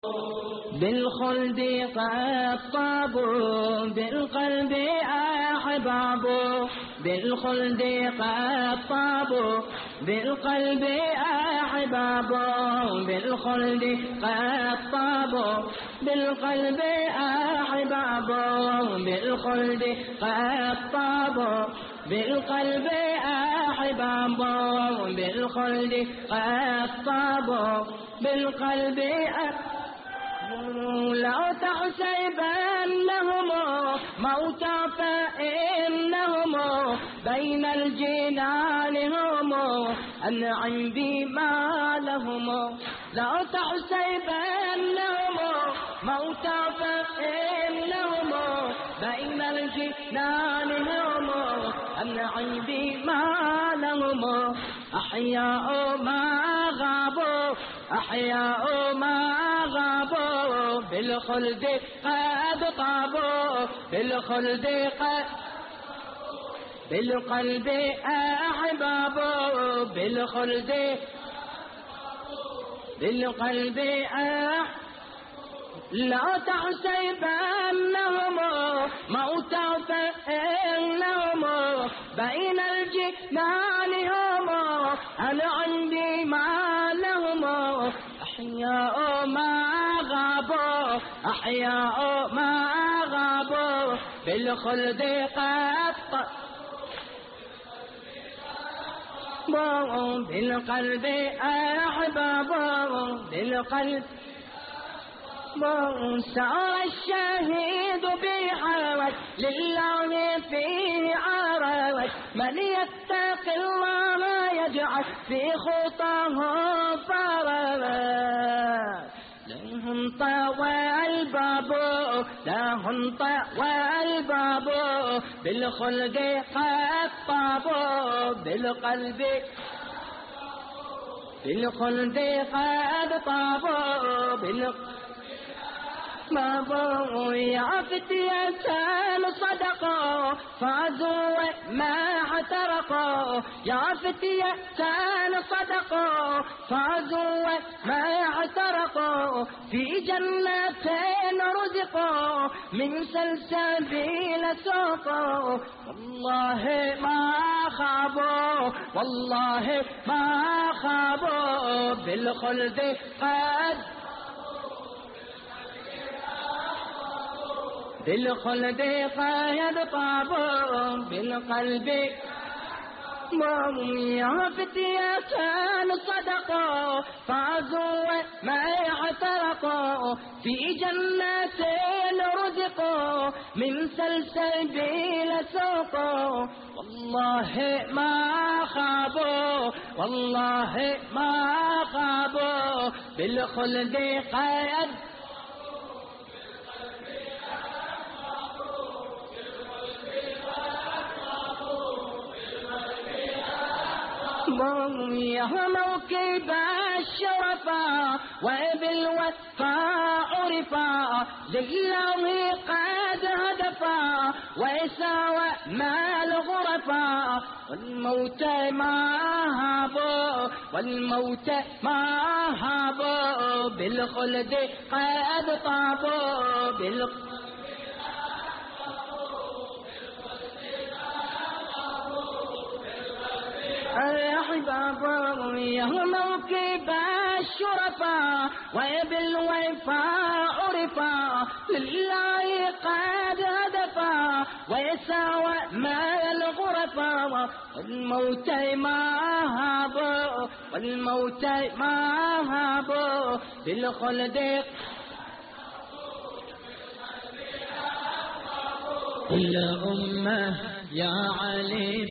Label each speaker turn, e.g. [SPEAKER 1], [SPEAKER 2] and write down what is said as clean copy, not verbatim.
[SPEAKER 1] بالخلد قد طابوا بالقلب أحباب، بالخلد قد طابوا بالقلب أحباب، بالخلد قد طابوا بالقلب أحباب، بالخلد قد طابوا بالقلب أحباب، بالخلد قد طابوا بالقلب لو تحسبنهم موتى فإنهم بين الجنان هم أنعم بما لهم، لو تحسبنهم موتى فإنهم بين الجنان هم أنعم بما لهم، أحياء ما غابوا أحياء ما غابوا بالخلد قد طابوا، بالخلد قد بالقلب أحباب، بالخلد بالقلب لا تحسبنهم موتى فإنهم بين الجنان هم أنعم بما لهم، أحياء ما غابوا أحياء ما غابوا بالخلد قد بالقلب أحباب، بالقلب سار الشهيد بحرج لله فيه عرج، من يتق الله يجعل في خطاه فرجا، لهم طوى الباب لهم طوى الباب بالخلد قد طابوا، بالقلب بالخلد قد طابوا بالقلب يا فتية صدقوا فازوا ما احترقوا، يا فتية صدقوا فازوا ما احترقوا، في جنة رزقوا من سلسبيل سوقوا، والله ما خابوا والله ما خابوا بالخلد قد بالخلد قد طابوا بالقلب يا فتية صدقوا فازوا ما اعترقوا، في جنات رزقوا من سلسبيل سوقوا، والله ما خابوا والله ما خابوا بالخلد قد يا موكب الشرفاء وبالوفاء عرفا، لله قد هدفا ويساوى ما الغرفا، والموت ما هابوا والموت ما هابوا بالخلد قد طابوا بالخلد أحباب يا موكب الشرفاء وبالوفاء عرفا، لله قد هدفا ويساوى ما الغرفا، والموت ما هابوا والموت ما هابوا بالخلد
[SPEAKER 2] كل أمة يا علي